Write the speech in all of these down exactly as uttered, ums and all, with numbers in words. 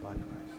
by Christ.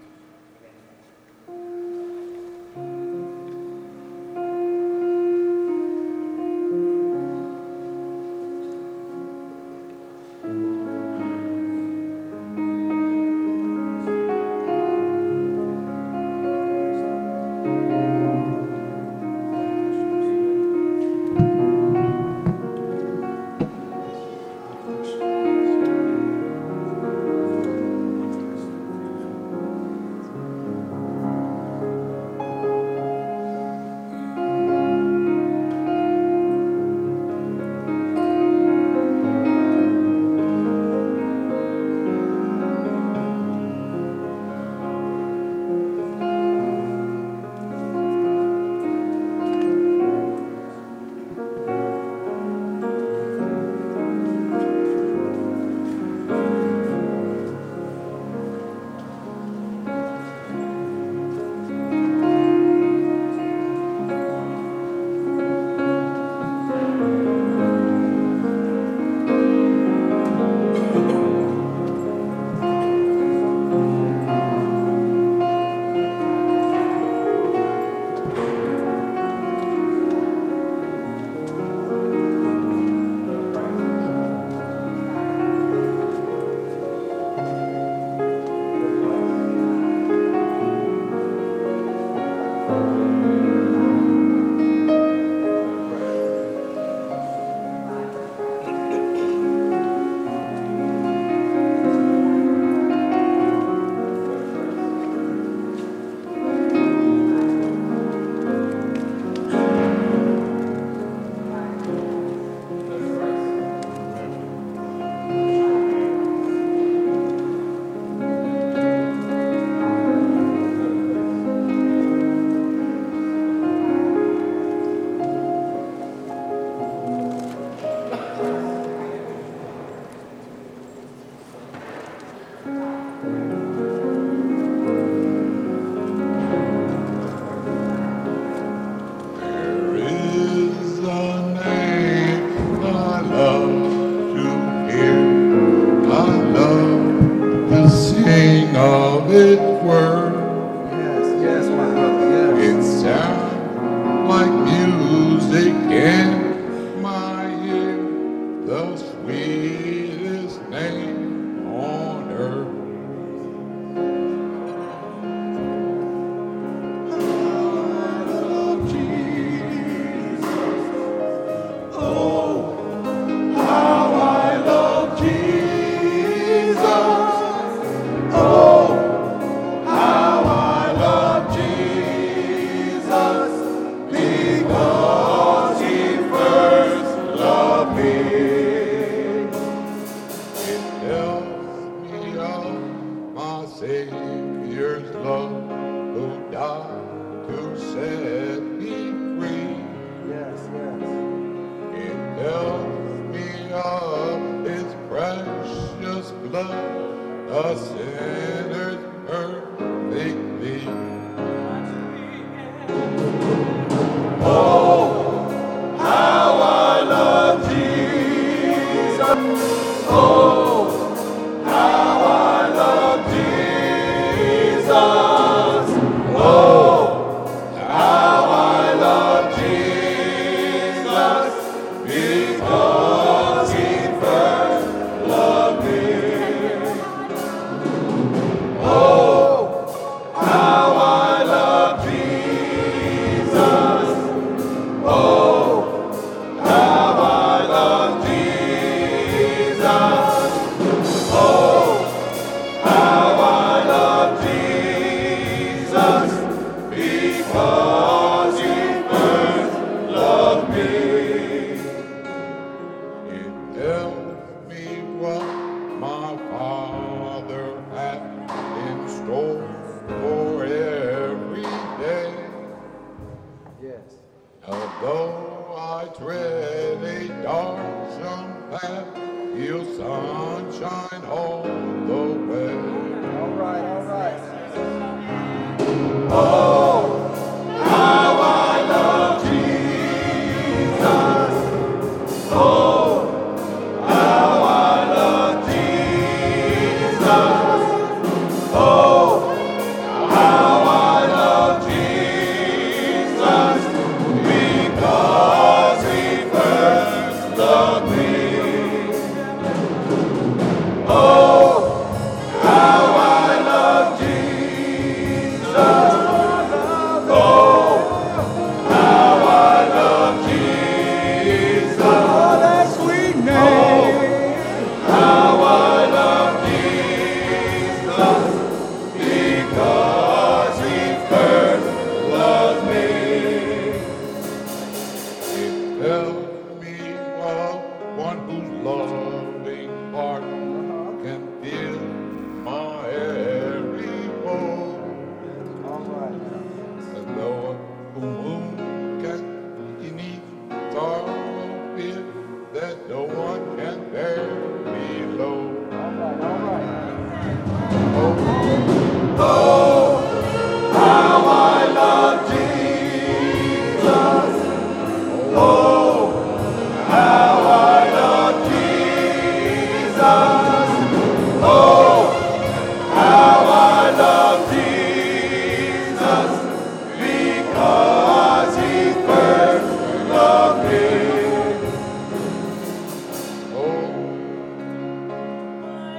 Oh!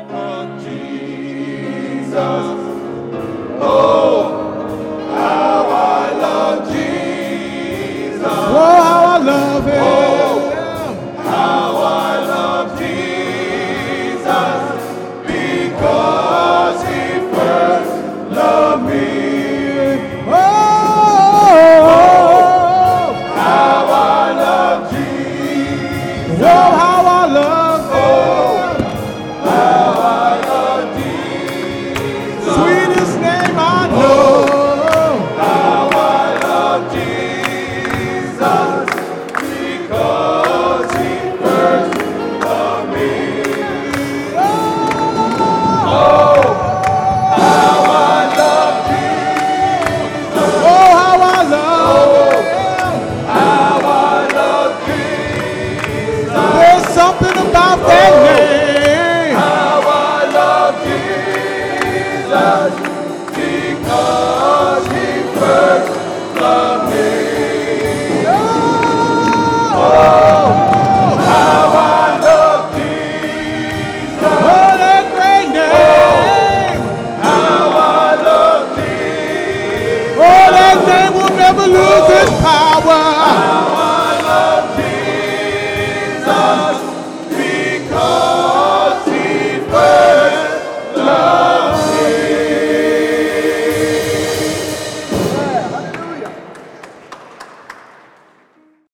of Jesus. Oh, how I love Jesus. Oh, how I love him. How I love Jesus, because he first loved me. Oh, How I love Jesus. oh, how I love him. How I love Jesus. Sweetest name I know. How I love Jesus, because he first loved me. Oh, how I love Jesus. Oh, how I love him. How I love Jesus. There's something about that name. How I love Jesus, because he first loved me. Oh, How I love Jesus. oh, that great name. How I love Jesus. Oh, that name will never lose its power.